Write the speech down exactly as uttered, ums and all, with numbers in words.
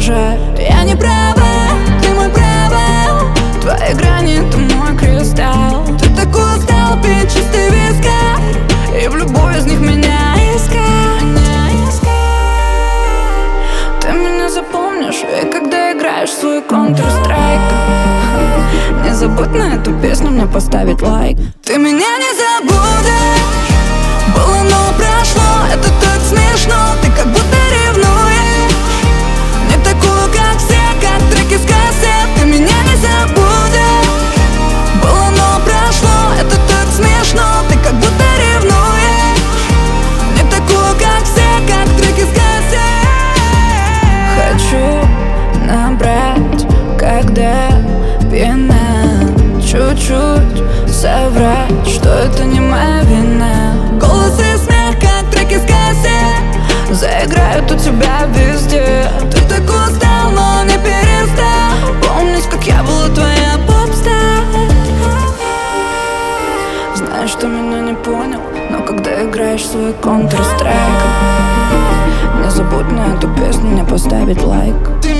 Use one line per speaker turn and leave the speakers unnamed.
раздражает. Я не права, ты мой провал, твои грани — это мой кристалл. Ты такой устал пить чистый вискарь, и в любой из них меня искать, меня искать. Ты меня запомнишь, и когда играешь свой Counter-Strike, не забудь на эту песню мне поставить лайк. Ты меня не забудешь, было, но прошло, это так смешно. Ты как будто ревнуешь, не такую, как все, как треки с кассет. Ты меня не забудешь, было, но прошло, это так смешно. Ты как будто ревнуешь, не такую, как все, как треки с кассет. Хочу набрать, когда пьяна, чуть-чуть соврать, что это не моя вина. Голос и смех, как треки с кассет, заиграют у тебя везде. Ты так устал, но не перестал помнить, как я была твоя попстар. Знаешь, что меня не понял, но когда играешь свой Counter-Strike, не забудь на эту песню мне поставить лайк.